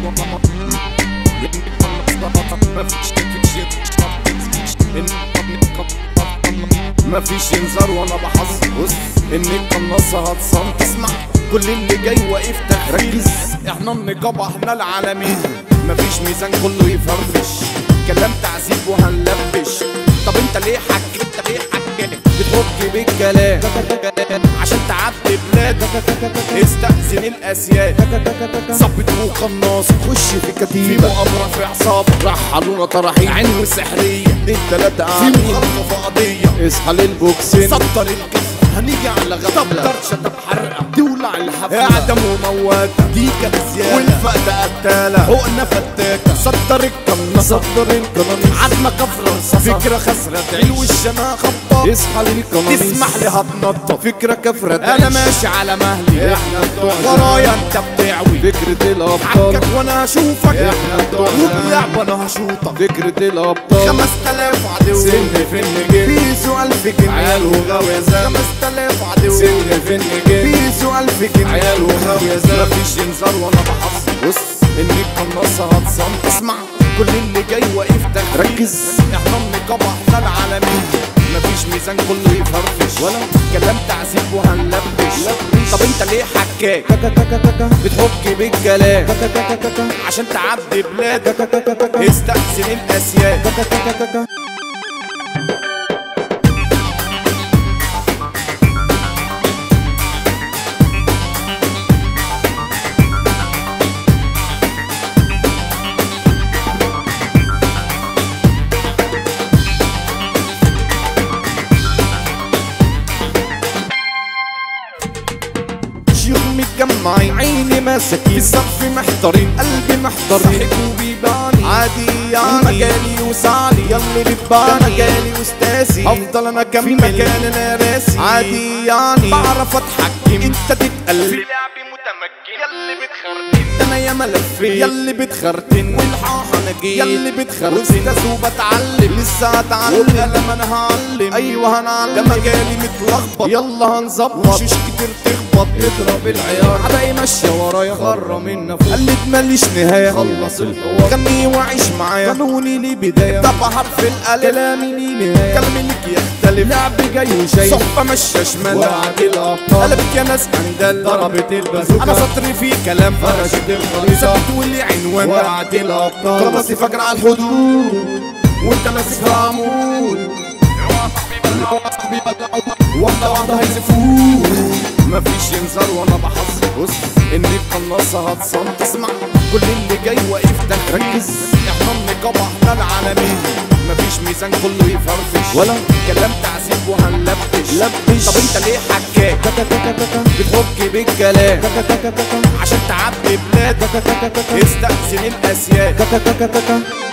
مفيش انذار وانا بحذر. بص ان القناصة هتصمت. اسمع كل اللي جاي واقف تخريج. احنا النقابة احنا العالمين. مفيش ميزان كله يفرفش. كلام تعذيب وهنلبش. طب انت ليه حكيت؟ انت ليه حكيت؟ بتحك بالكلام عشان تعدي بلاد. استأذن الاسياد. ظبط وقناص خش في كتيبة. في مؤامرة في عصابة رحلونا طراحين عين سحرية. التلاتة قاعدين في مخالفة قضية. اصحى للبوكسين سطر الكفر. هنيجي على غفلة طرشة بحرقة تولع الحفلة. اعدم ومواتة دي كانت زيادة. والفقدة قتالة حقنة فتاكة. صدر القناصة صدر القناص. عدمة كفر رصاصة. فكرة خسرة علو الشماء خبط. اصحى للقناص تسمح لي هتنطط. فكرة كفرة انا ماشي على مهلي. احنا بتوع ورايا انت بتعوي. فكرة الابطال حكك وانا هشوفك. احنا بتوع وبلعب وانا هشوطك. فكرة الابطال 5000 عدو. سن في النجيل بيسو 1000 جنيه. عيال وغوازات 5000 عدو. سن في النجيل بيسو 1000 جنيه. عيال وغوازات. مفيش انذار وانا بحذر. بص ان القناصة هتصمت. اسمع كل اللي جاي واقف تخريج. ركز احنا النقابة احنا العالمين. مفيش ميزان كله يفرفش. ولا كلام تعذيب وهنلبش. طب انت ليه حكاك؟ بتحك بالكلام عشان تعدي بلاد. استأذن الاسياد. متجمعين عيني ماسكين. في الصف محضرين قلبي محضر. صاحبه بيباني عادي يعني. مجالي يوسعلي يلي بتباني. ده مجالي استاذي افضل انا اكمل. في مكان انا راسي عادي يعني. بعرف اتحكم انت تتقلب. في لعبي متمكن يلي بتخربين. انا ياما لفيت يلي بتخرتن. والحاحة انا جيت يلي بتخرتن. استاذ وبتعلم لسه هتعلم. والقلم انا هعلم. ايوه هنعلم. ده مجالي متلخبط يلا هنظبط. وشوش كتير تخبط اضرب العيار. عداي ماشية ورايا غرة منا فوق. قلت ماليش نهاية خلص الحوار. غني وعيش معايا قانوني ليه بداية. طب حرف الألف كلامي ليه نهاية. كلامي ليك يختلف. لعب جاي وشايف. صحبة ماشية شمال. وقعت الأبطال قلبت يا ناس أندال. ضربت البازوكا. أنا سطري فيه كلام فرشت الخريطة. ثبت واللي عنوان. وقعت الأبطال راسي فاكر على الحدود. وأنت ماسك في عمود. واحدة هيزفوه. مفيش انذار وانا بحذر. بص ان القناصة هتصمت. اسمع كل اللي جاي واقف تركز. احنا النقابة احنا العالمين. مفيش ميزان كله يفرفش. ولا كلام تعذيب وهنلبش. طب انت ليه حكاك؟ بتحك بالكلام عشان تعدي بلاد. استأذن الاسياد.